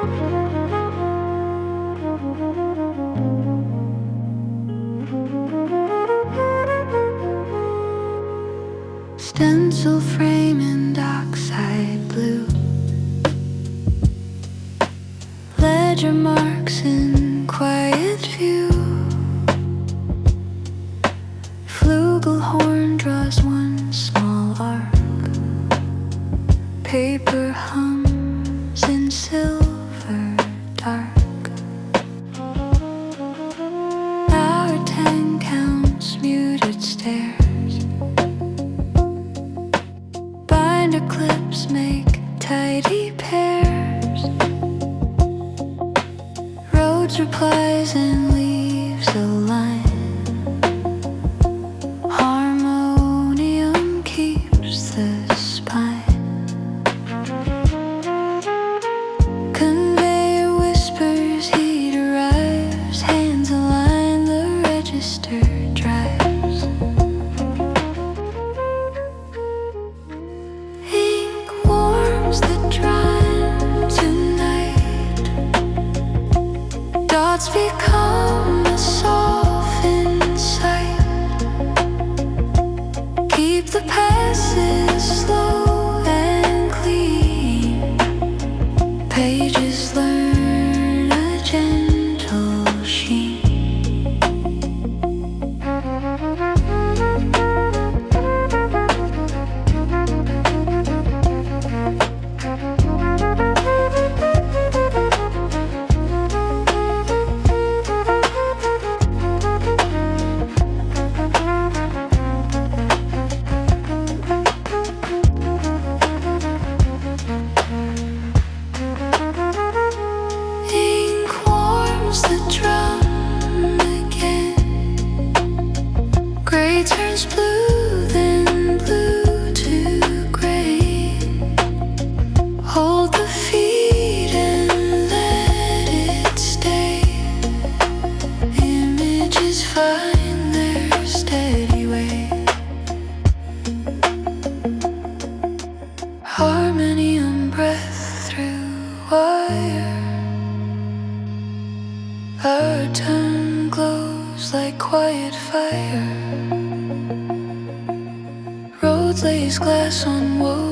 Stencil frame in dockside blue, ledger marks in quiet view. Flugelhorn draws one small arc, paper hums in silver dark. Our 10 counts muted stares, binder clips make tidy pairs. Roads replies and leaves a line. Harmonium keeps the spine. Conveyor whispers, heat arrives. Hands align, the register drives. Ink warms the drum tonight. Dots become a softened sight. Keep the passes slow and clean. Pages learn a gentle sheen. Ink warms the drum again. Gray turns blue, then blue to gray. Hold the feet and let it stay. Images find their steady way. Harmonium breath through wire. Our tongue glows like quiet fire. Roads lays glass on wood.